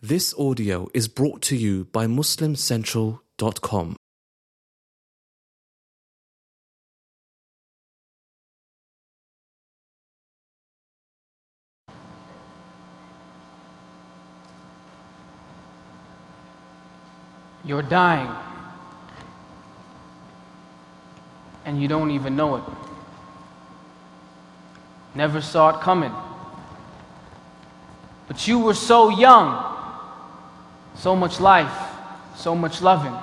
This audio is brought to you by MuslimCentral.com. You're dying, and you don't even know it. Never saw it coming. But you were so young, so much life, so much loving,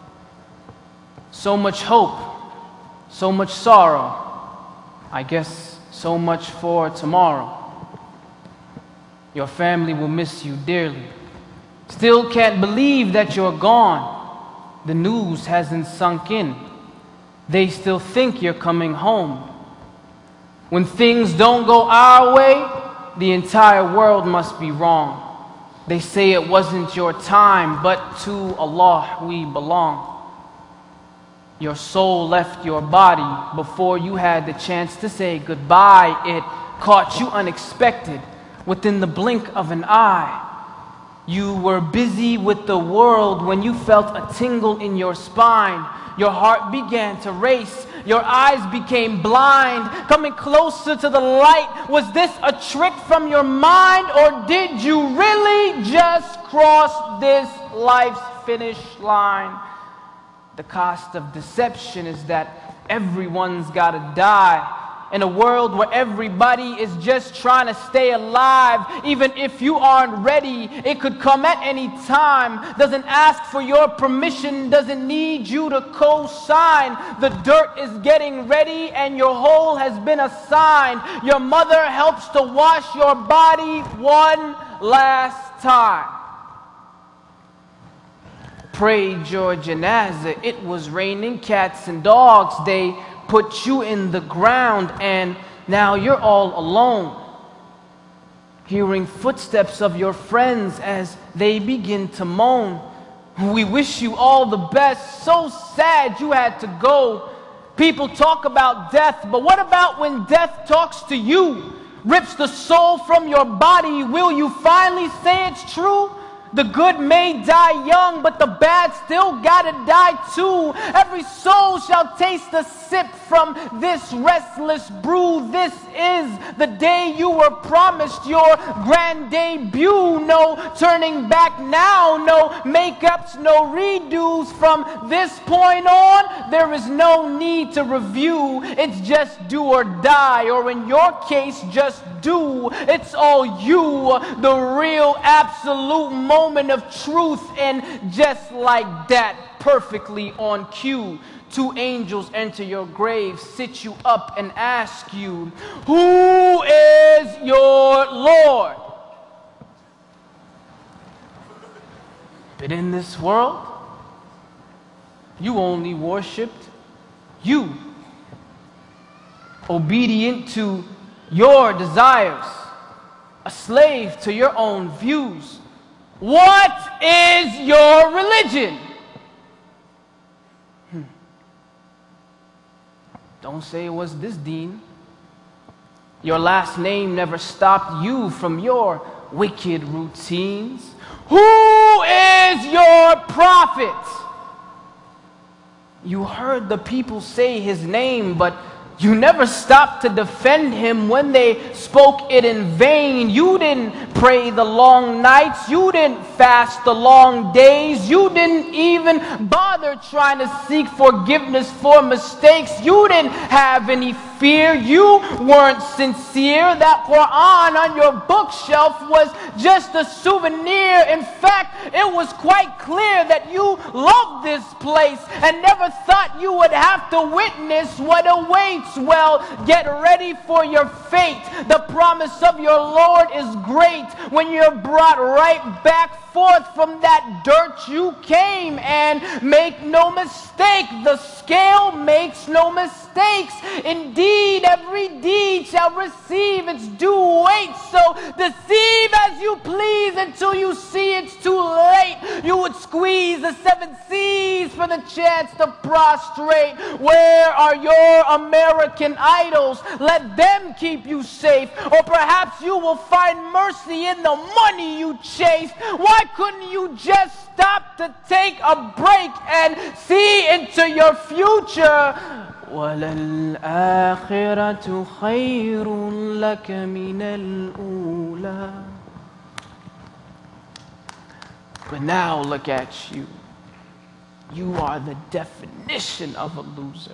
so much hope, so much sorrow, I guess so much for tomorrow. Your family will miss you dearly. Still can't believe that you're gone. The news hasn't sunk in. They still think you're coming home. When things don't go our way, the entire world must be wrong. They say it wasn't your time, but to Allah we belong. Your soul left your body before you had the chance to say goodbye. It caught you unexpected within the blink of an eye. You were busy with the world when you felt a tingle in your spine. Your heart began to race. Your eyes became blind, coming closer to the light. Was this a trick from your mind, or did you really just cross this life's finish line? The cost of deception is that everyone's gotta die. In a world where everybody is just trying to stay alive, even if you aren't ready, it could come at any time. Doesn't ask for your permission, doesn't need you to co-sign. The dirt is getting ready and your hole has been assigned. Your mother helps to wash your body one last time. Prayed your janazah, it was raining cats and dogs. They put you in the ground and now you're all alone, hearing footsteps of your friends as they begin to moan. We wish you all the best, so sad you had to go. People talk about death, but what about when death talks to you, rips the soul from your body? Will you finally say it's true? The good may die young, but the bad still gotta die too. Every soul shall taste a sip from this restless brew. This is the day you were promised, your grand debut. No turning back now, no makeups, no redos. From this point on, there is no need to review. It's just do or die, or in your case, just do. It's all you, the real absolute moment of truth. And just like that, perfectly on cue, two angels enter your grave, sit you up and ask you, who is your Lord? But in this world, you only worshipped you, obedient to your desires, a slave to your own views. What is your religion? Don't say it was this deen. Your last name never stopped you from your wicked routines. Who is your prophet? You heard the people say his name, but you never stopped to defend him when they spoke it in vain. You didn't pray the long nights. You didn't fast the long days. You didn't even bother trying to seek forgiveness for mistakes. You didn't have any fear. You weren't sincere. That Quran on your bookshelf was just a souvenir. In fact, it was quite clear that you loved this place and never thought you would have to witness what awaits. Well, get ready for your fate. The promise of your Lord is great when you're brought right back forth from that dirt you came. And make no mistake, the scale makes no mistakes. Indeed, every deed shall receive its due weight. So deceive as you please until you see it's too late. You would squeeze the 7 seas for the chance to prostrate. Where are your American idols? Let them keep you safe. Or perhaps you will find mercy in the money you chase. Why couldn't you just stop to take a break and see into your future? وَلَلْآخِرَةُ خَيْرٌ لَكَ مِنَ الْأُولَى. But now look at you. You are the definition of a loser.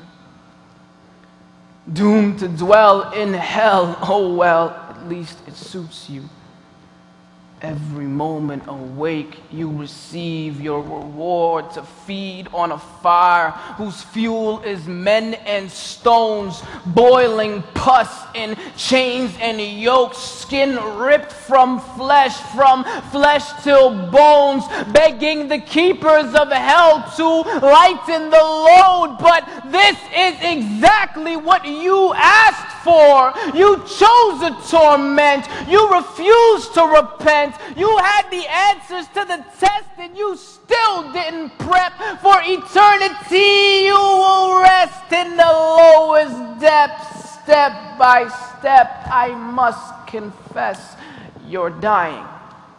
Doomed to dwell in hell. Oh well, at least it suits you. Every moment awake, you receive your reward to feed on a fire whose fuel is men and stones, boiling pus in chains and yokes, skin ripped from flesh till bones, begging the keepers of hell to lighten the load. But this is exactly what you asked for. You chose a torment. You refused to repent. You had the answers to the test and you still didn't prep. For eternity you will rest in the lowest depths. Step by step, I must confess, you're dying.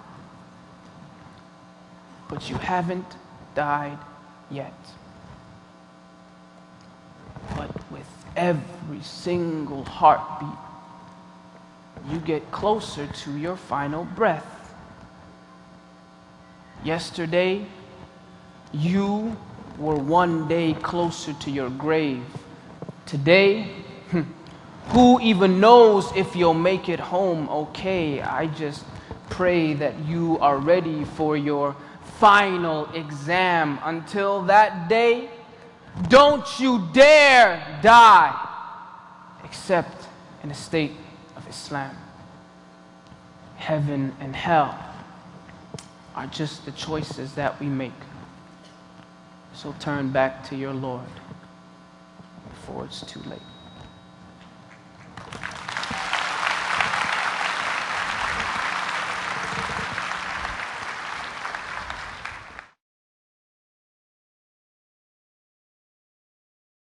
But you haven't died yet. But with every single heartbeat, you get closer to your final breath. Yesterday, you were one day closer to your grave. Today, who even knows if you'll make it home okay? I just pray that you are ready for your final exam. Until that day, don't you dare die, except in a state of Islam. Heaven and hell are just the choices that we make. So turn back to your Lord before it's too late.